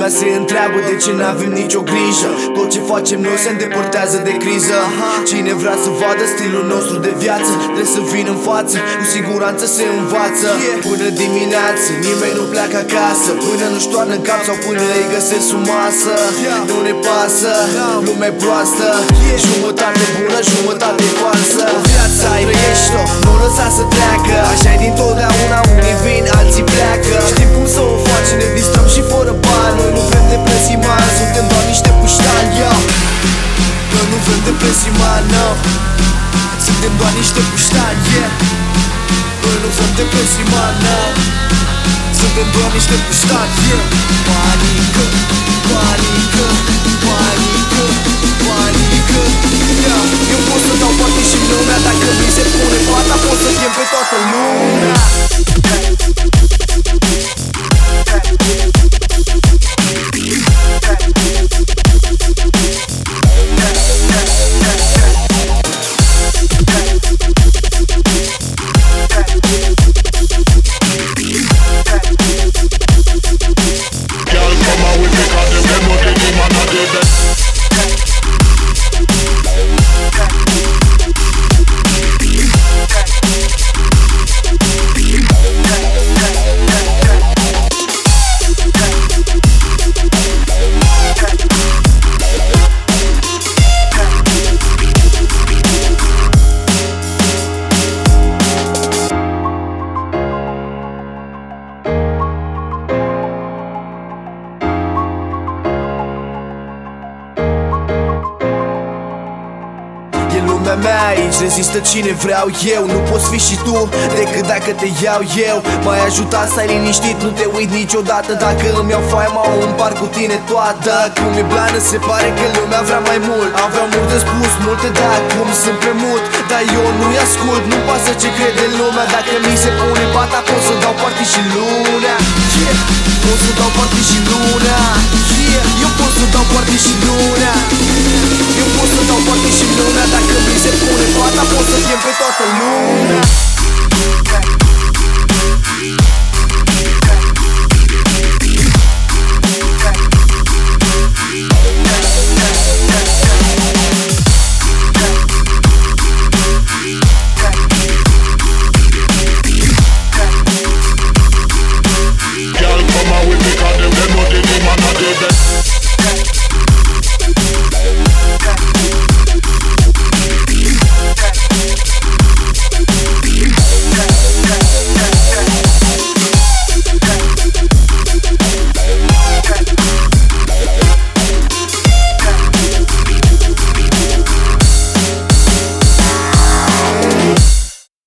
Lumea se întreabă de ce n-avem nicio grijă. Tot ce facem noi se îndepărtează de criză. Cine vrea să vadă stilul nostru de viață trebuie să vină în față, cu siguranță se învață. Până dimineață nimeni nu pleacă acasă, până nu-și toarnă în cap sau până îi găsesc o masă. Nu ne pasă, lumea e proastă, jumătate bună, jumătate falsă. Viața ai trăiești-o, nu o lăsa să treacă. Așa-i dintotdeauna, unii vin, alții pleacă. Știm cum să o facem, ne distrăm și fără bani. Noi nu vrem depresii mari, suntem doar niște puștani, Noi nu vrem depresii mari, no. Suntem doar niște puștani, Noi nu vrem depresii mari, no. Suntem doar niște puștani, Panică, panică, panică, panică, Eu pot să dau parte și lumea, dacă mi se pune pata, pot să chem pe toată lumea. E lumea mea aici, rezistă cine vreau eu. Nu poți fi și tu decât dacă te iau eu. M-ai ajutat să ai liniștit, nu te uit niciodată. Dacă îmi iau faima, o împart cu tine toată. Cum e blană, se pare că lumea vrea mai mult. Aveau mult de spus, multe de acum sunt pe mut. Dar eu nu-i ascult, nu pasă ce crede lumea. Dacă mi se pune pata, pot să dau parte și lunea, Pot să dau parte și lunea, Eu pot să dau parte și lunea.